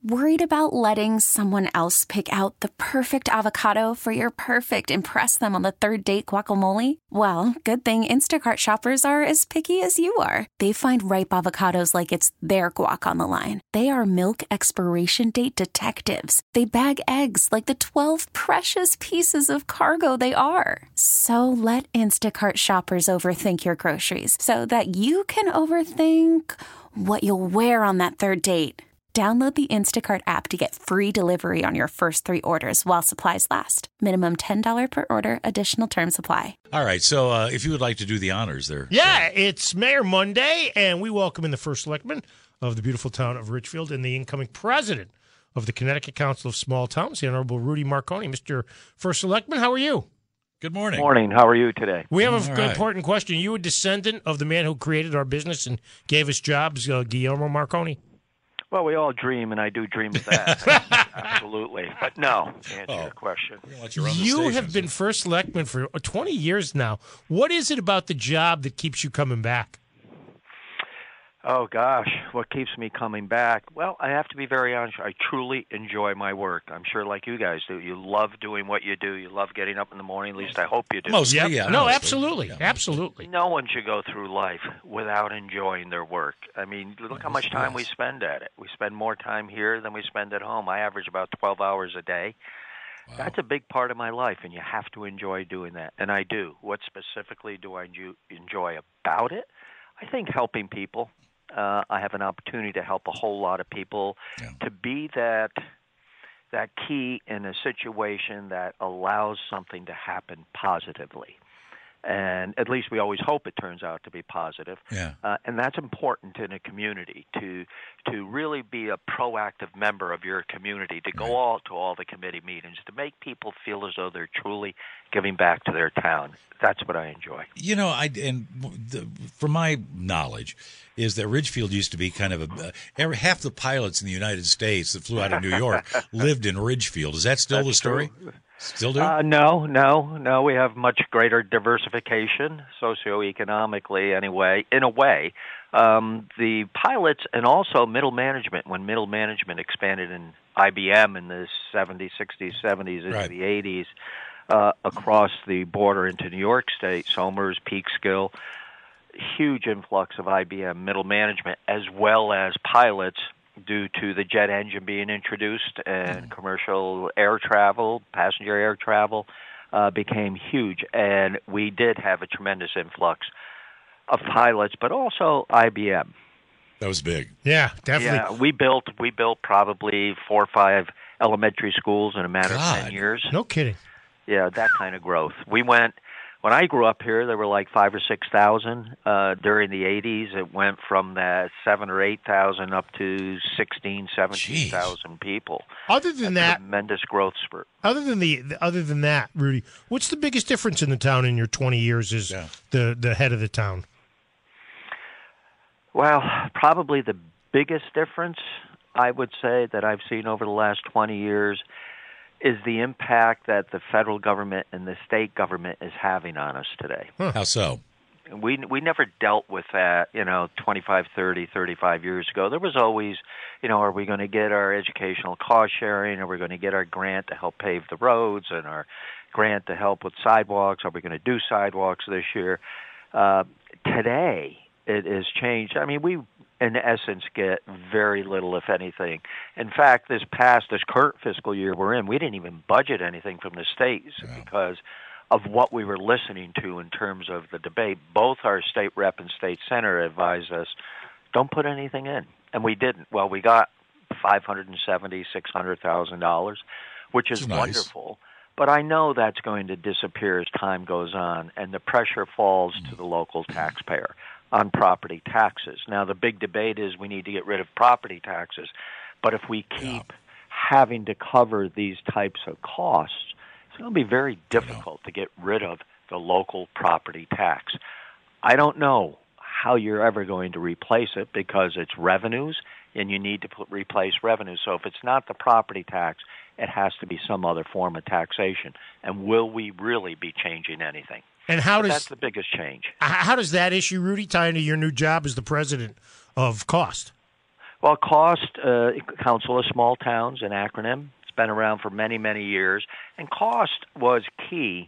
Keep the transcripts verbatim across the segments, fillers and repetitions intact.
Worried about letting someone else pick out the perfect avocado for your perfect impress them on the third date guacamole? Well, good thing Instacart shoppers are as picky as you are. They find ripe avocados like it's their guac on the line. They are milk expiration date detectives. They bag eggs like the twelve precious pieces of cargo they are. So let Instacart shoppers overthink your groceries so that you can overthink what you'll wear on that third date. Download the Instacart app to get free delivery on your first three orders while supplies last. Minimum ten dollars per order. Additional terms apply. All right, so uh, if you would like to do the honors there. Yeah, so. It's Mayor Monday, and we welcome in the first selectman of the beautiful town of Ridgefield and the incoming president of the Connecticut Council of Small Towns, the Honorable Rudy Marconi. Mister First Selectman, how are you? Good morning. Morning. How are you today? We have an right. important question. You a descendant of the man who created our business and gave us jobs, uh, Guillermo Marconi? Well, we all dream, and I do dream of that. Absolutely. But no, to answer oh. your question. You, you have been first selectman for twenty years now. What is it about the job that keeps you coming back? Oh, gosh, what keeps me coming back? Well, I have to be very honest. I truly enjoy my work. I'm sure like you guys do. You love doing what you do. You love getting up in the morning. At least I hope you do. Mostly, yep. yeah. No, mostly. absolutely. Yeah, absolutely. No one should go through life without enjoying their work. I mean, look how much time we spend at it. We spend more time here than we spend at home. I average about twelve hours a day. Wow. That's a big part of my life, and you have to enjoy doing that. And I do. What specifically do I enjoy about it? I think helping people. Uh, I have an opportunity to help a whole lot of people, yeah. to be that that key in a situation that allows something to happen positively. And at least we always hope it turns out to be positive. Yeah. Uh, and that's important in a community, to to really be a proactive member of your community, to go right. all to all the committee meetings, to make people feel as though they're truly giving back to their town. That's what I enjoy. You know, I and the, from my knowledge, is that Ridgefield used to be kind of a uh, every, half the pilots in the United States that flew out of New York lived in Ridgefield. Is that still That's the story? True. Still do? Uh, no, no, no. We have much greater diversification, socioeconomically anyway, in a way. Um, the pilots and also middle management, when middle management expanded in I B M in the seventies, sixties, seventies, into right. the eighties, uh, across the border into New York State, Somers, Peekskill, huge influx of I B M middle management as well as pilots, due to the jet engine being introduced and mm. commercial air travel, passenger air travel, uh, became huge. And we did have a tremendous influx of pilots, but also I B M. That was big. Yeah, definitely. Yeah, we built we built probably four or five elementary schools in a matter God. of ten years. No kidding. Yeah, that kind of growth. We went. When I grew up here, there were like five or six thousand. Uh, during the eighties, it went from that seven or eight thousand up to sixteen, seventeen thousand people. Other than That's that, a tremendous growth spurt. Other than the, other than that, Rudy, what's the biggest difference in the town in your twenty years as yeah. the the head of the town? Well, probably the biggest difference I would say that I've seen over the last twenty years is the impact that the federal government and the state government is having on us today. Huh. How so? We we never dealt with that, you know, twenty-five, thirty, thirty-five years ago. There was always, you know, are we going to get our educational cost sharing? Are we going to get our grant to help pave the roads and our grant to help with sidewalks? Are we going to do sidewalks this year? Uh, today, it has changed. I mean, we in essence, get very little, if anything. In fact, this past, this current fiscal year we're in, we didn't even budget anything from the states wow. because of what we were listening to in terms of the debate. Both our state rep and state senator advised us, don't put anything in. And we didn't. Well, we got five hundred seventy thousand dollars, six hundred thousand dollars, which is nice. Wonderful. But I know that's going to disappear as time goes on, and the pressure falls mm. to the local taxpayer on property taxes. Now, the big debate is we need to get rid of property taxes, but if we keep yeah. having to cover these types of costs, it's going to be very difficult yeah. to get rid of the local property tax. I don't know how you're ever going to replace it because it's revenues, and you need to put, replace revenues. So if it's not the property tax, it has to be some other form of taxation. And will we really be changing anything? And how but does that's the biggest change? How does that issue, Rudy, tie into your new job as the president of Cost? Well, COST, uh, Council of Small Towns, an acronym. It's been around for many, many years. And COST was key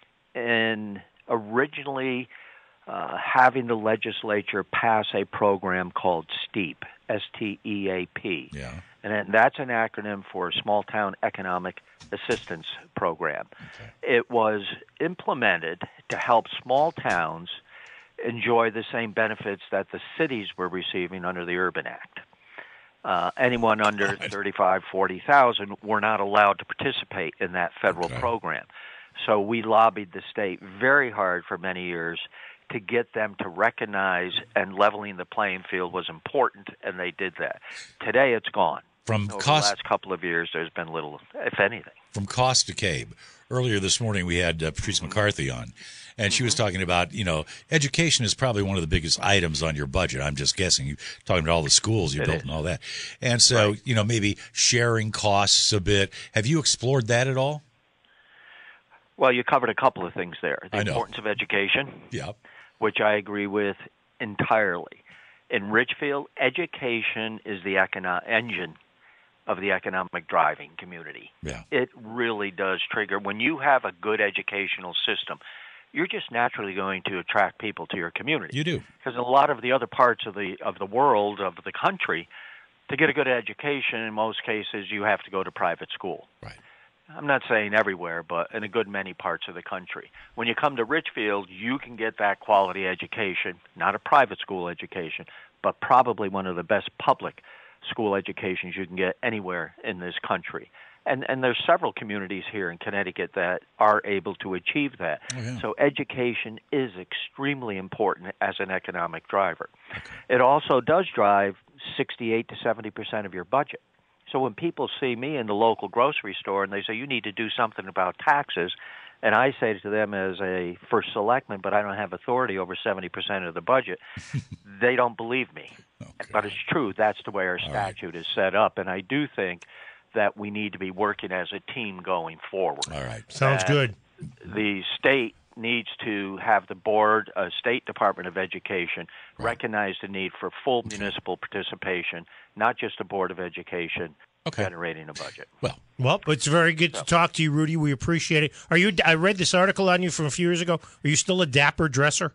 in originally uh, having the legislature pass a program called STEAP, S T E A P. Yeah. And that's an acronym for Small Town Economic Assistance Program. Okay. It was implemented to help small towns enjoy the same benefits that the cities were receiving under the Urban Act. Uh, anyone under thirty-five, forty thousand were not allowed to participate in that federal okay. program. So we lobbied the state very hard for many years to get them to recognize and leveling the playing field was important, and they did that. Today it's gone. From Over cost, the last couple of years, there's been little, if anything. From cost to C A B. Earlier this morning, we had uh, Patrice McCarthy on, and she was talking about, you know, education is probably one of the biggest items on your budget. I'm just guessing. You talking about all the schools you it built is. and all that. And so, right. you know, maybe sharing costs a bit. Have you explored that at all? Well, you covered a couple of things there. The I know. importance of education, yeah. which I agree with entirely. In Richfield, education is the econo- engine of the economic driving community. Yeah. It really does trigger. When you have a good educational system, you're just naturally going to attract people to your community. You do. Because in a lot of the other parts of the of the world, of the country, to get a good education, in most cases, you have to go to private school. Right. I'm not saying everywhere, but in a good many parts of the country. When you come to Richfield, you can get that quality education, not a private school education, but probably one of the best public school educations you can get anywhere in this country. And and there's several communities here in Connecticut that are able to achieve that. Oh, yeah. So education is extremely important as an economic driver. Okay. It also does drive sixty-eight to seventy percent of your budget. So when people see me in the local grocery store and they say, you need to do something about taxes, and I say to them as a first selectman, but I don't have authority over seventy percent of the budget, they don't believe me. Okay. But it's true. That's the way our statute right. is set up. And I do think that we need to be working as a team going forward. All right. Sounds that good. The state needs to have the board, uh, State Department of Education, right. recognize the need for full okay. municipal participation, not just a Board of Education okay. generating a budget. Well, well, it's very good so. to talk to you, Rudy. We appreciate it. Are you? I read this article on you from a few years ago. Are you still a dapper dresser?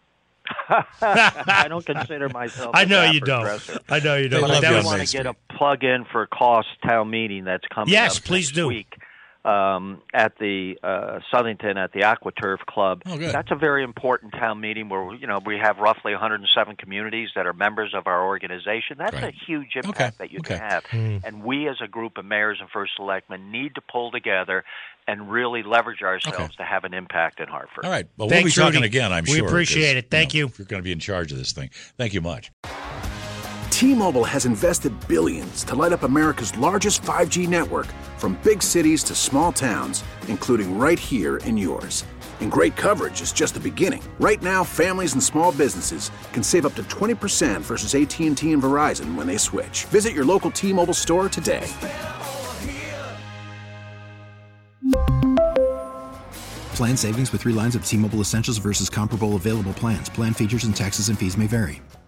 I don't consider myself. I know a you don't. Dresser. I know you don't. But I that do was want to get a plug-in for cost town meeting that's coming yes, up please next do. week um, at the uh, Southington at the AquaTurf Club. Oh, good. That's a very important town meeting where you know we have roughly one hundred seven communities that are members of our organization. That's right. a huge impact okay. that you okay. can have. Mm. And we as a group of mayors and first selectmen need to pull together and really leverage ourselves okay. to have an impact in Hartford. All right. Well, Thanks, we'll be talking Rudy. again, I'm we sure. We appreciate it. Thank you. you. Know, you're going to be in charge of this thing. Thank you much. T-Mobile has invested billions to light up America's largest five G network, from big cities to small towns, including right here in yours. And great coverage is just the beginning. Right now, families and small businesses can save up to twenty percent versus A T and T and Verizon when they switch. Visit your local T-Mobile store today. Plan savings with three lines of T-Mobile Essentials versus comparable available plans. Plan features and taxes and fees may vary.